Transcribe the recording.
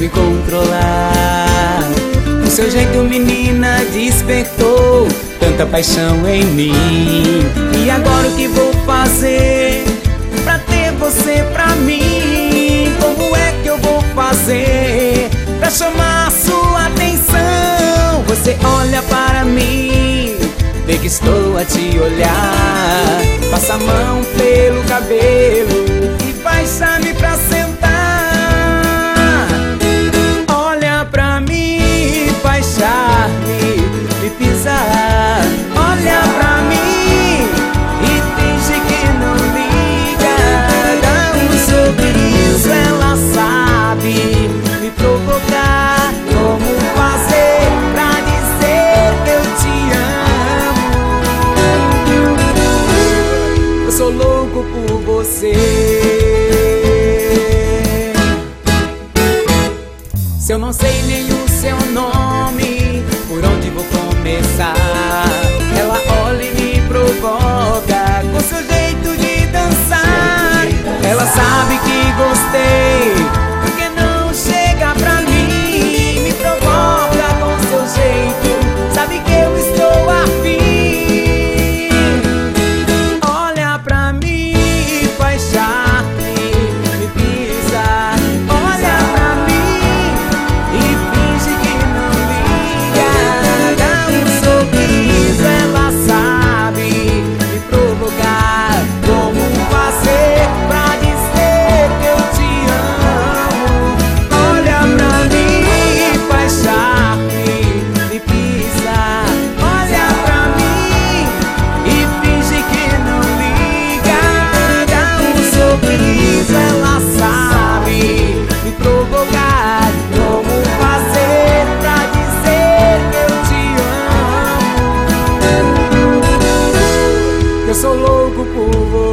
me controlar. O seu jeito, menina, despertou tanta paixão em mim. E agora o que vou fazer pra ter você pra mim? Como é que eu vou fazer pra chamar sua atenção? Você olha para mim, vê que estou a te olhar. Passa a mão pelo cabelo e baixa-me pra sentar. Olha pra mim, baixar-me e pisar. Olha pra mim e finge que não liga. Dá um sorriso, ela sabe me provocar. Como fazer pra dizer que eu te amo? Eu sou louco por você. Se eu não sei nem o seu nome, por onde vou começar? Ela olha e me provoca com seu jeito de dançar. Ela sabe que gostei, porque não chega pra mim. Me provoca com seu jeito, sabe que eu estou afim. Olha pra mim, baixar-me, me pisar. Olha pra mim e finge que não liga. Dá um sorriso, ela sabe me provocar. Como fazer pra dizer que eu te amo? Olha pra mim, baixar-me, me pisar. Olha pra mim e finge que não liga. Dá um sorriso, ela sabe me provocar. Como fazer pra dizer que eu te amo? Eu sou louco por você.